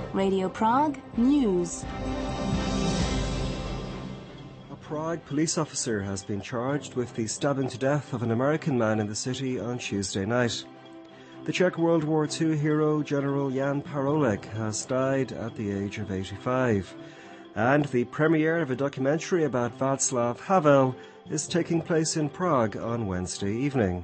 Radio Prague News. A Prague police officer has been charged with the stabbing to death of an American man in the city on Tuesday night. The Czech World War II hero General Jan Parolek has died at the age of 85. And the premiere of a documentary about Václav Havel is taking place in Prague on Wednesday evening.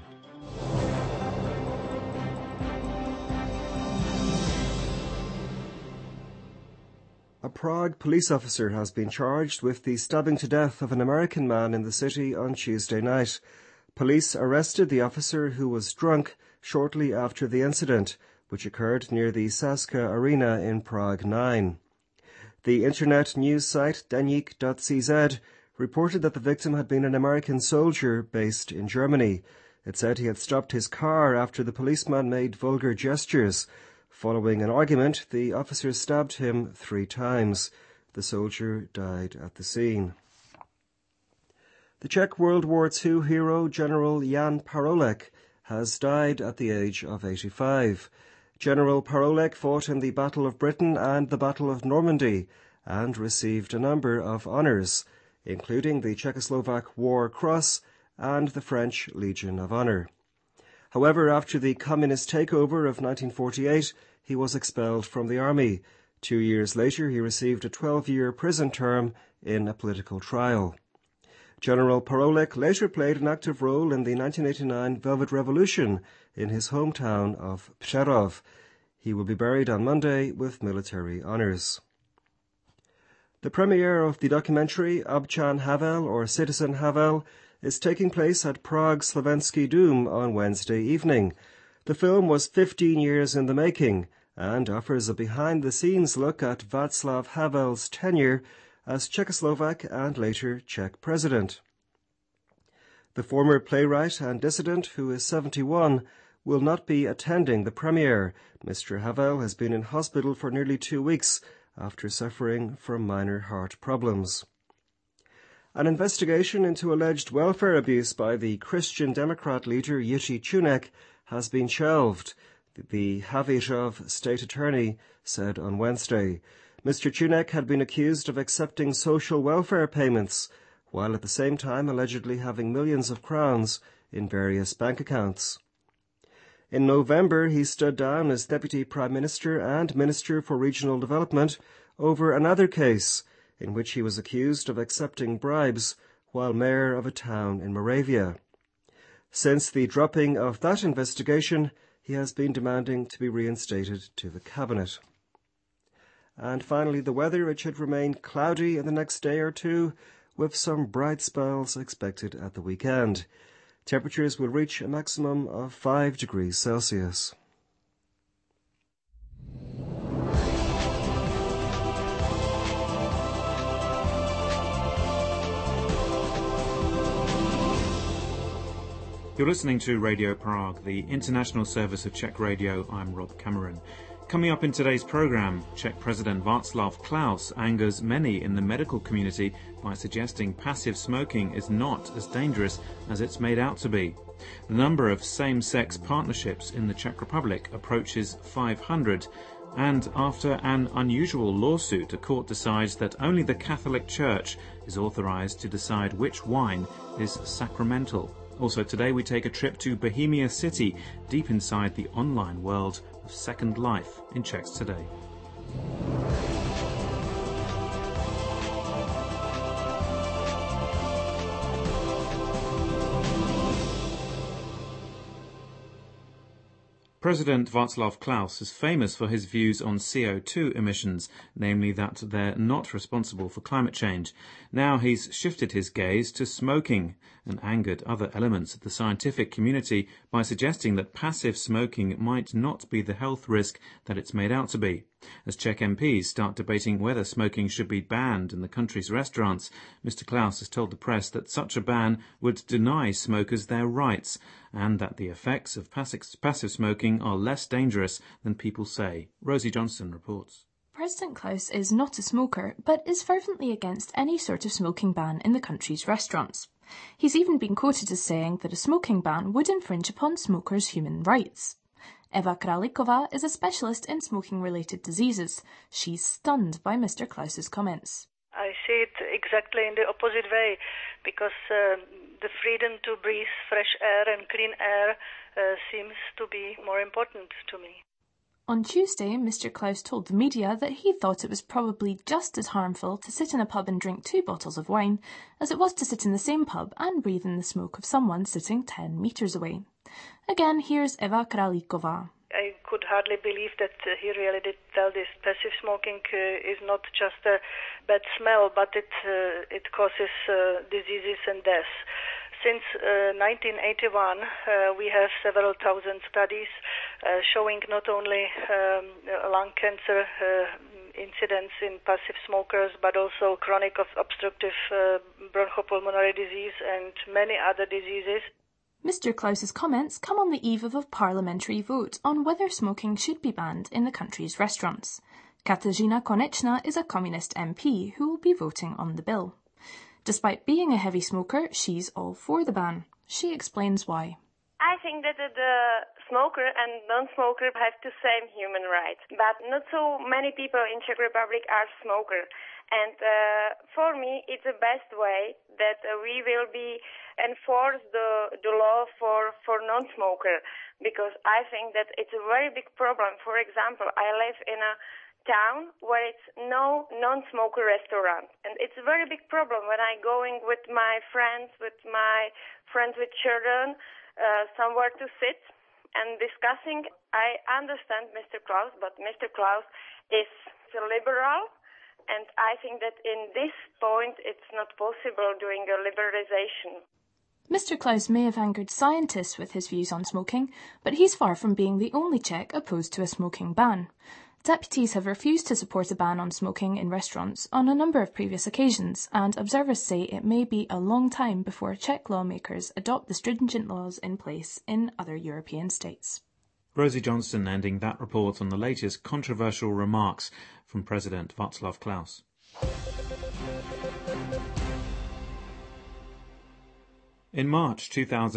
A Prague police officer has been charged with the stabbing to death of an American man in the city on Tuesday night. Police arrested the officer, who was drunk, shortly after the incident, which occurred near the Saska Arena in Prague 9. The internet news site Denik.cz reported that the victim had been an American soldier based in Germany. It said he had stopped his car after the policeman made vulgar gestures. Following an argument, the officer stabbed him 3 times. The soldier died at the scene. The Czech World War II hero General Jan Parolek has died at the age of 85. General Parolek fought in the Battle of Britain and the Battle of Normandy and received a number of honours, including the Czechoslovak War Cross and the French Legion of Honour. However, after the communist takeover of 1948, he was expelled from the army. 2 years later, he received a 12-year prison term in a political trial. General Parolek later played an active role in the 1989 Velvet Revolution in his hometown of Přerov. He will be buried on Monday with military honours. The premiere of the documentary Občan Havel, or Citizen Havel, is taking place at Prague's Slovenský dům on Wednesday evening. The film was 15 years in the making and offers a behind-the-scenes look at Václav Havel's tenure as Czechoslovak and later Czech president. The former playwright and dissident, who is 71, will not be attending the premiere. Mr. Havel has been in hospital for nearly 2 weeks after suffering from minor heart problems. An investigation into alleged welfare abuse by the Christian Democrat leader Jiří Čunek has been shelved, the Havířov state attorney said on Wednesday. Mr. Čunek had been accused of accepting social welfare payments, while at the same time allegedly having millions of crowns in various bank accounts. In November, he stood down as Deputy Prime Minister and Minister for Regional Development over another case in which he was accused of accepting bribes while mayor of a town in Moravia. Since the dropping of that investigation, he has been demanding to be reinstated to the cabinet. And finally, the weather. It should remain cloudy in the next day or two, with some bright spells expected at the weekend. Temperatures will reach a maximum of 5 degrees Celsius. You're listening to Radio Prague, the international service of Czech radio. I'm Rob Cameron. Coming up in today's programme, Czech President Václav Klaus angers many in the medical community by suggesting passive smoking is not as dangerous as it's made out to be. The number of same-sex partnerships in the Czech Republic approaches 500, and after an unusual lawsuit, a court decides that only the Catholic Church is authorised to decide which wine is sacramental. Also today we take a trip to Bohemia City, deep inside the online world of Second Life in Czechs Today. President Václav Klaus is famous for his views on CO2 emissions, namely that they're not responsible for climate change. Now he's shifted his gaze to smoking and angered other elements of the scientific community by suggesting that passive smoking might not be the health risk that it's made out to be. As Czech MPs start debating whether smoking should be banned in the country's restaurants, Mr. Klaus has told the press that such a ban would deny smokers their rights and that the effects of passive smoking are less dangerous than people say. Rosie Johnson reports. President Klaus is not a smoker, but is fervently against any sort of smoking ban in the country's restaurants. He's even been quoted as saying that a smoking ban would infringe upon smokers' human rights. Eva Kralikova is a specialist in smoking-related diseases. She's stunned by Mr. Klaus's comments. I see it exactly in the opposite way, because the freedom to breathe fresh air and clean air seems to be more important to me. On Tuesday, Mr. Klaus told the media that he thought it was probably just as harmful to sit in a pub and drink 2 bottles of wine as it was to sit in the same pub and breathe in the smoke of someone sitting 10 metres away. Again, here's Eva Kralikova. I could hardly believe that he really did tell this. Passive smoking is not just a bad smell, but it causes diseases and death. Since 1981, we have several thousand studies showing not only lung cancer incidence in passive smokers, but also chronic obstructive bronchopulmonary disease and many other diseases. Mr. Klaus's comments come on the eve of a parliamentary vote on whether smoking should be banned in the country's restaurants. Katarzyna Konechna is a Communist MP who will be voting on the bill. Despite being a heavy smoker, she's all for the ban. She explains why. I think that the smoker and non-smoker have the same human rights, but not so many people in Czech Republic are smokers. And for me, it's the best way that we will be enforce the law for non-smoker, because I think that it's a very big problem. For example, I live in a town where it's no non-smoker restaurant, and it's a very big problem when I going with my friends with children somewhere to sit and discussing. I understand Mr. Klaus, but Mr. Klaus is a liberal, and I think that in this point it's not possible doing a liberalization. Mr. Klaus may have angered scientists with his views on smoking, but he's far from being the only Czech opposed to a smoking ban. Deputies have refused to support a ban on smoking in restaurants on a number of previous occasions, and observers say it may be a long time before Czech lawmakers adopt the stringent laws in place in other European states. Rosie Johnston ending that report on the latest controversial remarks from President Václav Klaus. In March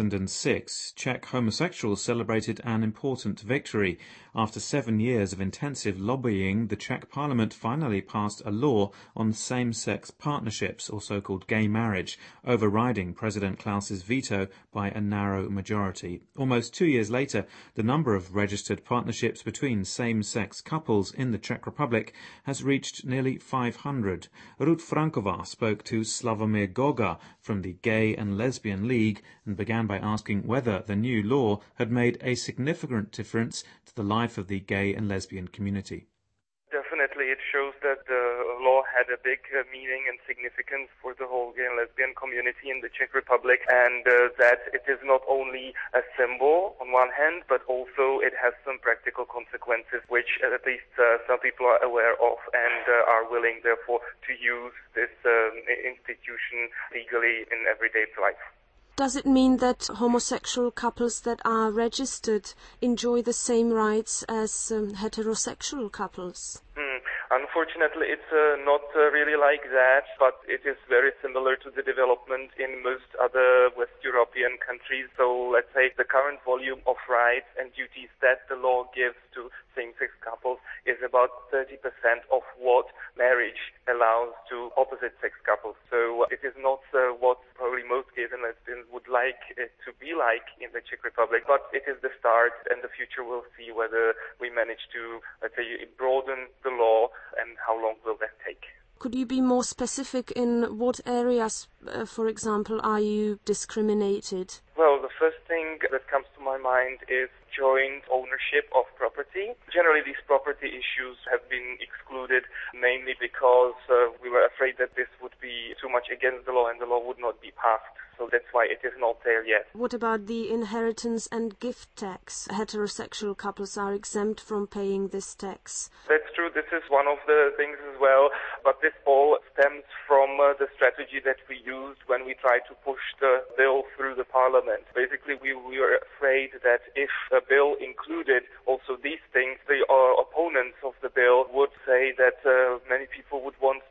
2006, Czech homosexuals celebrated an important victory. After 7 years of intensive lobbying, the Czech Parliament finally passed a law on same-sex partnerships, or so-called gay marriage, overriding President Klaus's veto by a narrow majority. Almost 2 years later, the number of registered partnerships between same-sex couples in the Czech Republic has reached nearly 500. Ruth Franková spoke to Slavomir Goga from the Gay and Lesbian League and began by asking whether the new law had made a significant difference to the life of the gay and lesbian community. Definitely, it shows that the law had a big meaning and significance for the whole gay and lesbian community in the Czech Republic, and that it is not only a symbol on one hand, but also it has some practical consequences, which at least some people are aware of and are willing, therefore, to use this institution legally in everyday life. Does it mean that homosexual couples that are registered enjoy the same rights as heterosexual couples? Unfortunately, it's not really like that, but it is very similar to the development in most other West European countries. So let's say the current volume of rights and duties that the law gives to same-sex couples is about 30% of what marriage allows to opposite-sex couples. So it is not what probably most gays and lesbians would like it to be like in the Czech Republic, but it is the start, and the future will see whether we manage to, let's say, broaden the law and how long will that take. Could you be more specific in what areas, for example, are you discriminated? Well, the first thing that comes to my mind is joint ownership of property. Generally, these property issues have been excluded, mainly because we were afraid that this would be too much against the law and the law would not be passed. So that's why it is not there yet. What about the inheritance and gift tax? Heterosexual couples are exempt from paying this tax. That's true. This is one of the things as well. But this all stems from the strategy that we used when we tried to push the bill through the parliament. Basically, we were afraid that if a bill included also these things, the opponents of the bill would say that many people would want to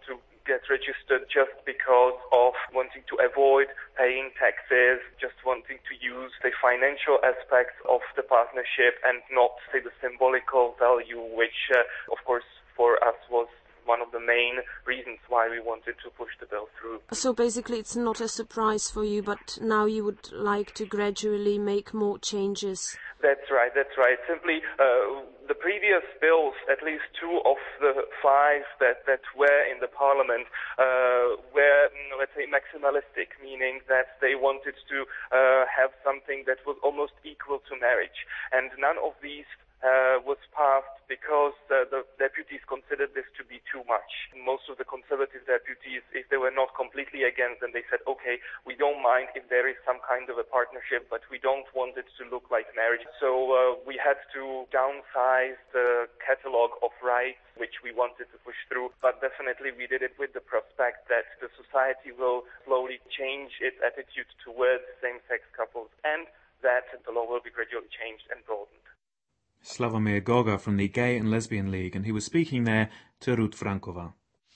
get registered just because of wanting to avoid paying taxes, just wanting to use the financial aspects of the partnership and not, say, the symbolical value, which, of course, for us was one of the main reasons why we wanted to push the bill through. So basically it's not a surprise for you, but now you would like to gradually make more changes. That's right. Simply, the previous bills, at least 2 of the 5 that were in the parliament, were, let's say, maximalistic, meaning that they wanted to have something that was almost equal to marriage. And none of these was passed because the deputies considered this to be too much. Most of the conservative deputies, if they were not completely against, then they said, okay, we don't mind if there is some kind of a partnership, but we don't want it to look like marriage. So we had to downsize the catalogue of rights which we wanted to push through, but definitely we did it with the prospect that the society will slowly change its attitude towards same-sex couples and that the law will be gradually changed and broadened. Slavomir Goga from the Gay and Lesbian League, and he was speaking there to Ruth Frankova.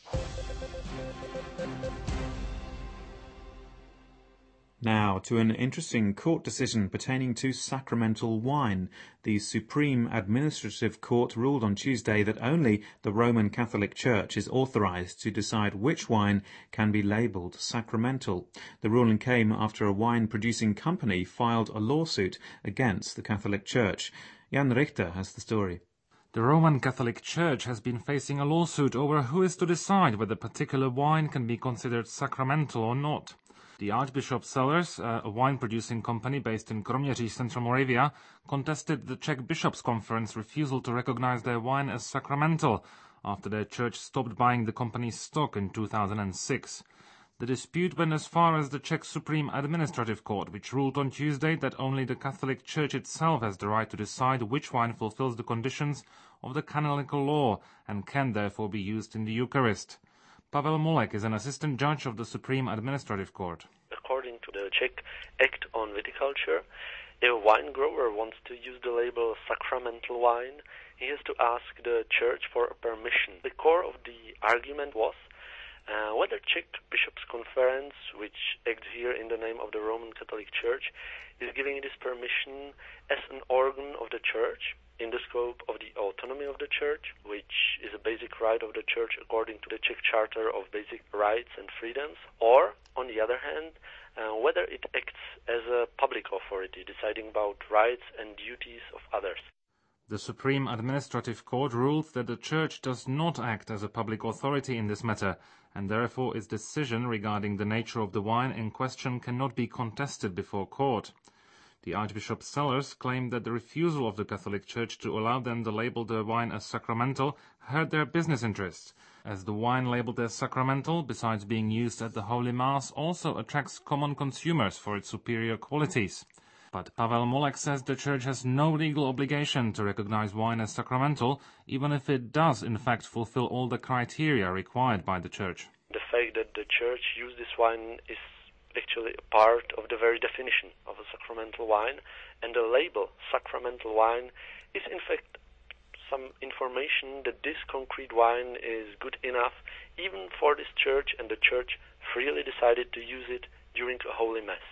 Now, to an interesting court decision pertaining to sacramental wine. The Supreme Administrative Court ruled on Tuesday that only the Roman Catholic Church is authorized to decide which wine can be labeled sacramental. The ruling came after a wine-producing company filed a lawsuit against the Catholic Church. Jan Richter has the story. The Roman Catholic Church has been facing a lawsuit over who is to decide whether a particular wine can be considered sacramental or not. The Archbishop Cellars, a wine-producing company based in Kroměříž, Central Moravia, contested the Czech Bishops' Conference refusal to recognize their wine as sacramental after their church stopped buying the company's stock in 2006. The dispute went as far as the Czech Supreme Administrative Court, which ruled on Tuesday that only the Catholic Church itself has the right to decide which wine fulfills the conditions of the canonical law and can therefore be used in the Eucharist. Pavel Molek is an assistant judge of the Supreme Administrative Court. According to the Czech Act on Viticulture, if a wine grower wants to use the label sacramental wine, he has to ask the church for a permission. The core of the argument was whether Czech Bishops' Conference, which acts here in the name of the Roman Catholic Church, is giving this permission as an organ of the Church in the scope of the autonomy of the Church, which is a basic right of the Church according to the Czech Charter of Basic Rights and Freedoms, or, on the other hand, whether it acts as a public authority deciding about rights and duties of others. The Supreme Administrative Court ruled that the Church does not act as a public authority in this matter, and therefore its decision regarding the nature of the wine in question cannot be contested before court. The Archbishop Cellars claimed that the refusal of the Catholic Church to allow them to label their wine as sacramental hurt their business interests, as the wine labeled as sacramental, besides being used at the Holy Mass, also attracts common consumers for its superior qualities. But Pavel Molek says the Church has no legal obligation to recognize wine as sacramental, even if it does in fact fulfill all the criteria required by the Church. The fact that the Church used this wine is actually a part of the very definition of a sacramental wine, and the label sacramental wine is in fact some information that this concrete wine is good enough even for this Church, and the Church freely decided to use it during a Holy Mass.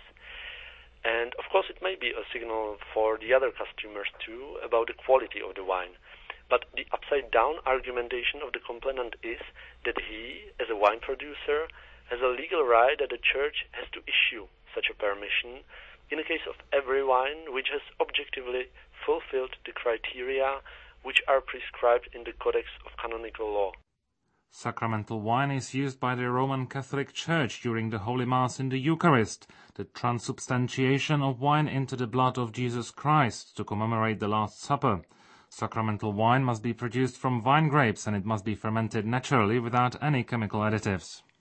And of course it may be a signal for the other customers too about the quality of the wine. But the upside-down argumentation of the complainant is that he, as a wine producer, has a legal right that the Church has to issue such a permission in the case of every wine which has objectively fulfilled the criteria which are prescribed in the Codex of Canonical Law. Sacramental wine is used by the Roman Catholic Church during the Holy Mass in the Eucharist, the transubstantiation of wine into the blood of Jesus Christ to commemorate the Last Supper. Sacramental wine must be produced from vine grapes and it must be fermented naturally without any chemical additives.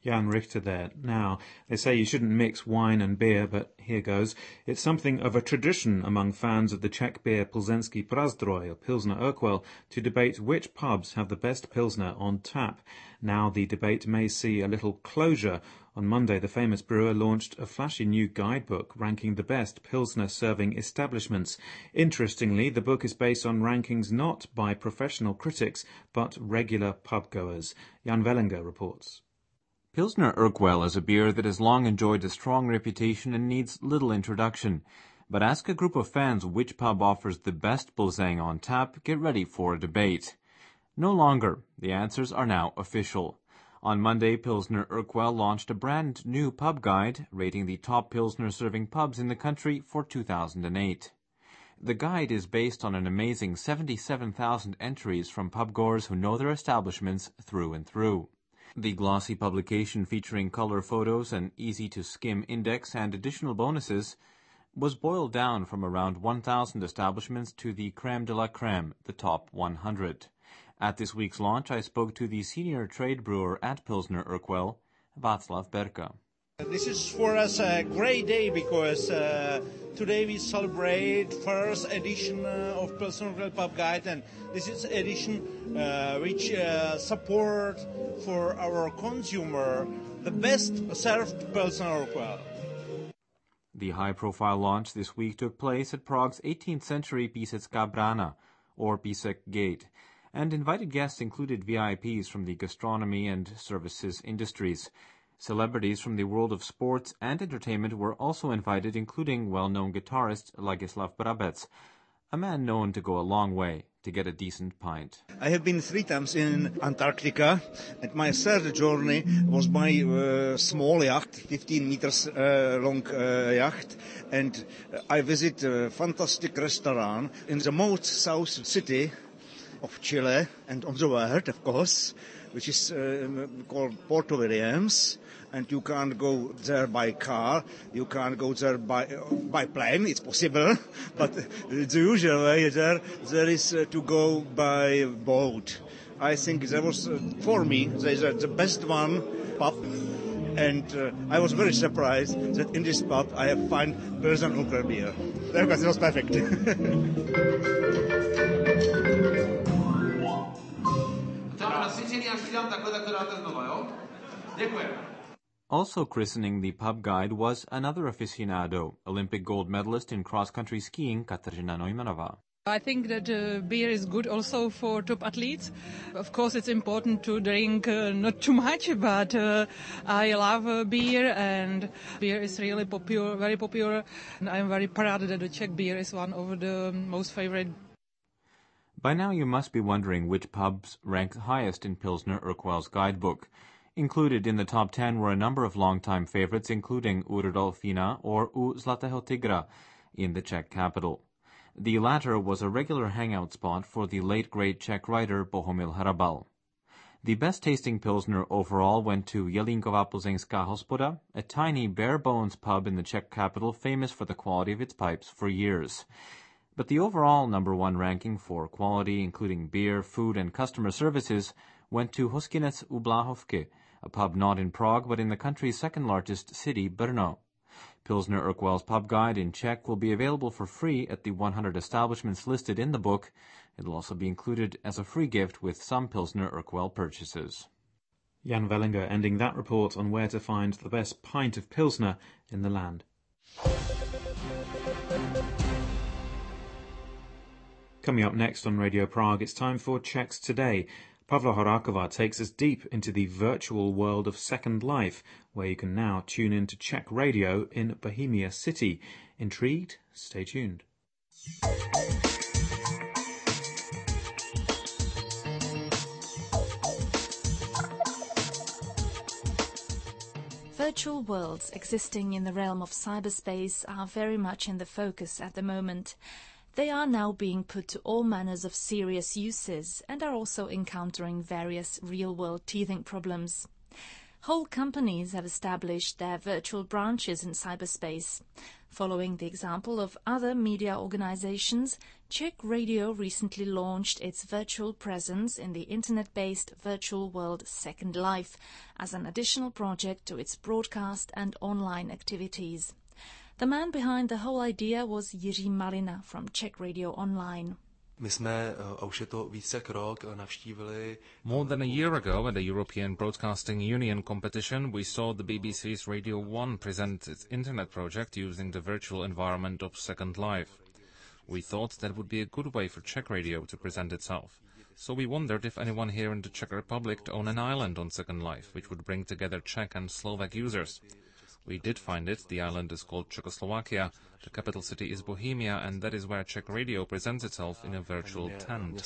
Jan Richter there. Now, they say you shouldn't mix wine and beer, but here goes. It's something of a tradition among fans of the Czech beer Plzeňský Prazdroj, or Pilsner Urquell, to debate which pubs have the best Pilsner on tap. Now the debate may see a little closure. On Monday, the famous brewer launched a flashy new guidebook ranking the best Pilsner serving establishments. Interestingly, the book is based on rankings not by professional critics, but regular pub-goers. Jan Wellinger reports. Pilsner Urquell is a beer that has long enjoyed a strong reputation and needs little introduction. But ask a group of fans which pub offers the best Pilsner on tap, get ready for a debate. No longer. The answers are now official. On Monday, Pilsner Urquell launched a brand new pub guide rating the top Pilsner serving pubs in the country for 2008. The guide is based on an amazing 77,000 entries from pubgoers who know their establishments through and through. The glossy publication, featuring color photos, an easy-to-skim index, and additional bonuses, was boiled down from around 1,000 establishments to the crème de la crème, the top 100. At this week's launch, I spoke to the senior trade brewer at Pilsner Urquell, Václav Berka. This is for us a great day because today we celebrate first edition of Pilsner Urquell Pub Guide, and this is edition which support for our consumer the best served Pilsner Urquell. The high-profile launch this week took place at Prague's 18th century Písecká brána, or Písek Gate, and invited guests included VIPs from the gastronomy and services industries. Celebrities from the world of sports and entertainment were also invited, including well-known guitarist Ladislav Brabec, a man known to go a long way to get a decent pint. I have been 3 times in Antarctica, and my third journey was by small yacht, 15 meters long yacht, and I visit a fantastic restaurant in the most south city of Chile and on the world, of course, which is called Porto Williams. And you can't go there by car, you can't go there by plane, it's possible, but the usual way there is to go by boat. I think there was, for me, the best one pub, and I was very surprised that in this pub I have found Pilsner Urquell beer. Because it was perfect. Also christening the pub guide was another aficionado, Olympic gold medalist in cross-country skiing, Kateřina Neumannová. I think that beer is good also for top athletes. Of course, it's important to drink not too much, but I love beer, and beer is really popular, very popular. And I'm very proud that the Czech beer is one of the most favorite. By now you must be wondering which pubs ranked highest in Pilsner Urquell's guidebook. Included in the top 10 were a number of longtime favorites, including U Rudolfina or U Zlatého Tigra in the Czech capital. The latter was a regular hangout spot for the late great Czech writer Bohumil Hrabal. The best-tasting Pilsner overall went to Jelínková Plzeňská hospoda, a tiny bare-bones pub in the Czech capital famous for the quality of its pipes for years. But the overall number 1 ranking for quality, including beer, food, and customer services, went to Hostinec u Bláhovky, a pub not in Prague but in the country's second-largest city, Brno. Pilsner Urquell's pub guide in Czech will be available for free at the 100 establishments listed in the book. It will also be included as a free gift with some Pilsner Urquell purchases. Jan Wellinger ending that report on where to find the best pint of Pilsner in the land. Coming up next on Radio Prague, it's time for Czechs Today. Pavla Horáková takes us deep into the virtual world of Second Life, where you can now tune in to Czech radio in Bohemia City. Intrigued? Stay tuned. Virtual worlds existing in the realm of cyberspace are very much in the focus at the moment. They are now being put to all manners of serious uses and are also encountering various real-world teething problems. Whole companies have established their virtual branches in cyberspace. Following the example of other media organizations, Czech Radio recently launched its virtual presence in the internet-based virtual world Second Life as an additional project to its broadcast and online activities. The man behind the whole idea was Jiří Malina from Czech Radio Online. More than a year ago at the European Broadcasting Union competition, we saw the BBC's Radio 1 present its internet project using the virtual environment of Second Life. We thought that would be a good way for Czech Radio to present itself. So we wondered if anyone here in the Czech Republic owned an island on Second Life, which would bring together Czech and Slovak users. We did find it. The island is called Czechoslovakia. The capital city is Bohemia, and that is where Czech Radio presents itself in a virtual tent.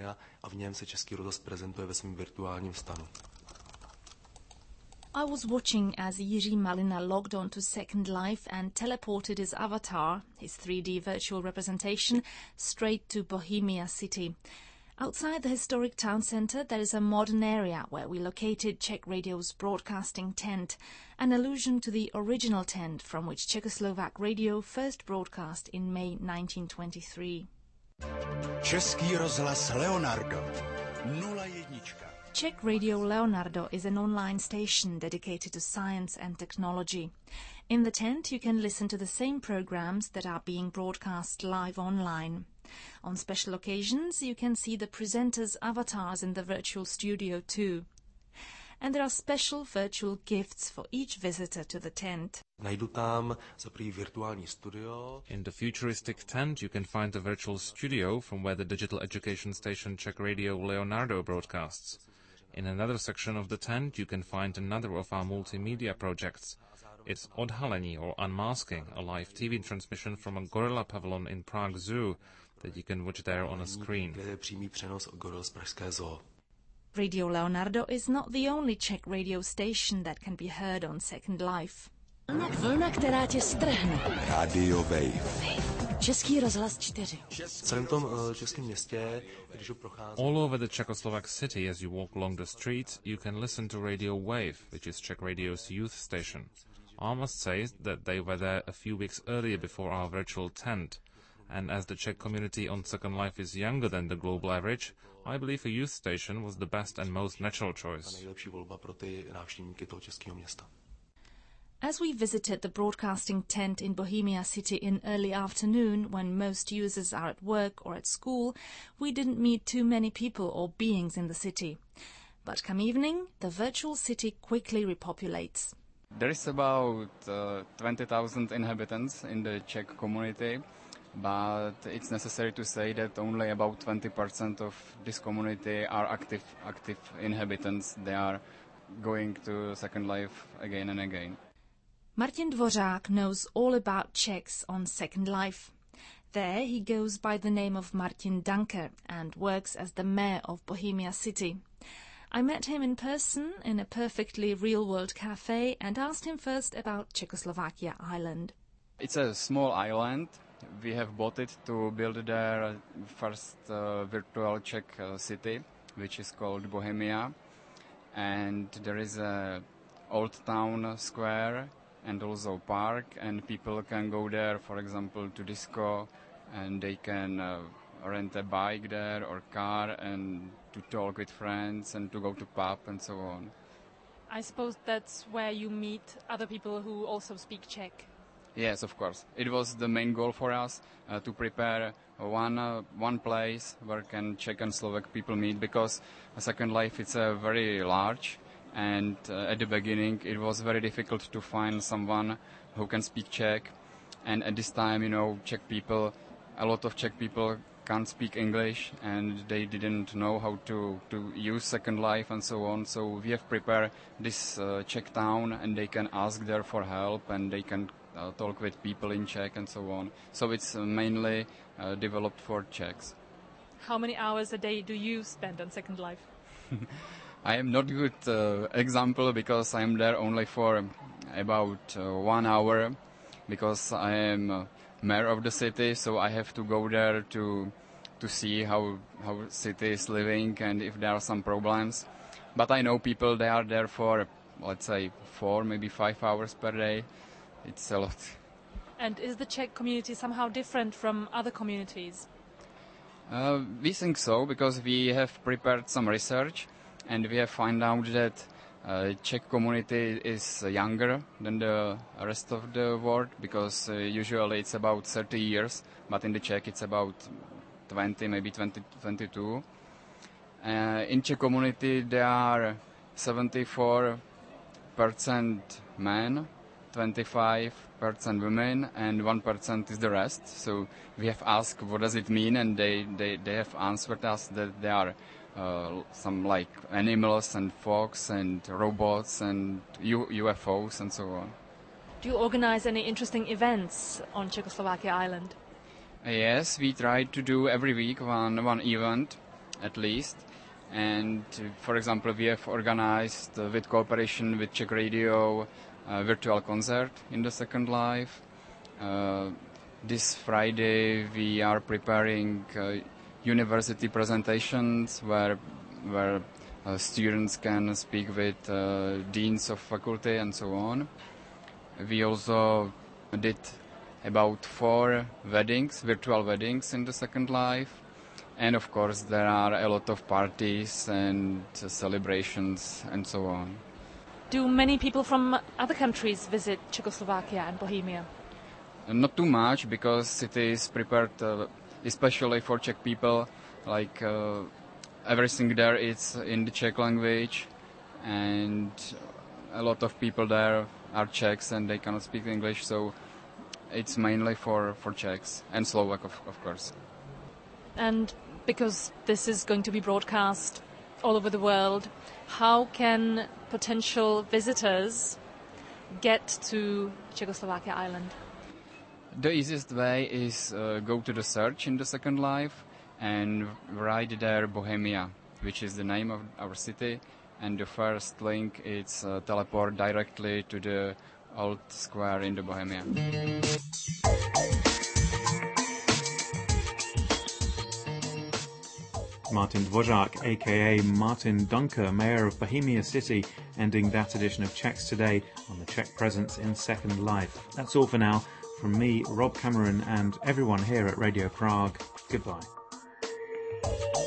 I was watching as Jiří Malina logged on to Second Life and teleported his avatar, his 3D virtual representation, straight to Bohemia city. Outside the historic town centre, there is a modern area where we located Czech Radio's broadcasting tent, an allusion to the original tent from which Czechoslovak radio first broadcast in May 1923. Český rozhlas Leonardo 01. Czech Radio Leonardo is an online station dedicated to science and technology. In the tent, you can listen to the same programs that are being broadcast live online. On special occasions, you can see the presenters' avatars in the virtual studio too. And there are special virtual gifts for each visitor to the tent. In the futuristic tent, you can find a virtual studio from where the digital education station Czech Radio Leonardo broadcasts. In another section of the tent, you can find another of our multimedia projects. It's Odhalení, or Unmasking, a live TV transmission from a gorilla pavilion in Prague Zoo that you can watch there on a screen. Radio Leonardo is not the only Czech radio station that can be heard on Second Life. Vlna, která tě strhne. Radio Wave. Český rozhlas 4. All over the Czechoslovak city, as you walk along the streets, you can listen to Radio Wave, which is Czech Radio's youth station. I must say that they were there a few weeks earlier before our virtual tent. And as the Czech community on Second Life is younger than the global average, I believe a youth station was the best and most natural choice. As we visited the broadcasting tent in Bohemia city in early afternoon, when most users are at work or at school, we didn't meet too many people or beings in the city. But come evening, the virtual city quickly repopulates. There is about 20,000 inhabitants in the Czech community, but it's necessary to say that only about 20% of this community are active inhabitants. They are going to Second Life again and again. Martin Dvořák knows all about Czechs on Second Life. There he goes by the name of Martin Danker and works as the mayor of Bohemia city. I met him in person in a perfectly real-world cafe and asked him first about Czechoslovakia Island. It's a small island. We have bought it to build their first virtual Czech city, which is called Bohemia. And there is a old town square and also park, and people can go there, for example, to disco, and they can rent a bike there or car and to talk with friends and to go to pub and so on. I suppose that's where you meet other people who also speak Czech. Yes, of course. It was the main goal for us to prepare one place where can Czech and Slovak people meet, because Second Life is very large, and at the beginning it was very difficult to find someone who can speak Czech, and at this time, a lot of Czech people can't speak English and they didn't know how to use Second Life and so on. So we have prepared this Czech town, and they can ask there for help, and they can talk with people in Czech and so on. So it's mainly developed for Czechs. How many hours a day do you spend on Second Life? I am not a good example, because I am there only for about 1 hour, because I am mayor of the city, so I have to go there to see how city is living and if there are some problems. But I know people, they are there for let's say 4, maybe 5 hours per day. It's a lot. And is the Czech community somehow different from other communities? We think so, because we have prepared some research and we have found out that Czech community is younger than the rest of the world, because usually it's about 30 years, but in the Czech it's about 20, maybe 22. In Czech community there are 74% men, 25% women, and 1% is the rest. So we have asked what does it mean, and they have answered us that there are some like animals and fox and robots and UFOs and so on. Do you organize any interesting events on Czechoslovakia Island? Yes, we try to do every week one event at least. And for example, we have organized with cooperation with Czech Radio a virtual concert in the Second Life. This Friday we are preparing university presentations where students can speak with deans of faculty and so on. We also did about 4 weddings, virtual weddings in the Second Life. And of course there are a lot of parties and celebrations and so on. Do many people from other countries visit Czechoslovakia and Bohemia? Not too much, because it is prepared especially for Czech people. Like everything there is in the Czech language, and a lot of people there are Czechs and they cannot speak English, so it's mainly for Czechs and Slovak, of course. And because this is going to be broadcast all over the world, how can potential visitors get to Czechoslovakia Island? The easiest way is go to the search in the Second Life and write there Bohemia, which is the name of our city, and the first link is teleport directly to the old square in the Bohemia. Martin Dvořák, a.k.a. Martin Dunker, Mayor of Bohemia City, ending that edition of Czechs Today on the Czech presence in Second Life. That's all for now. From me, Rob Cameron, and everyone here at Radio Prague, goodbye.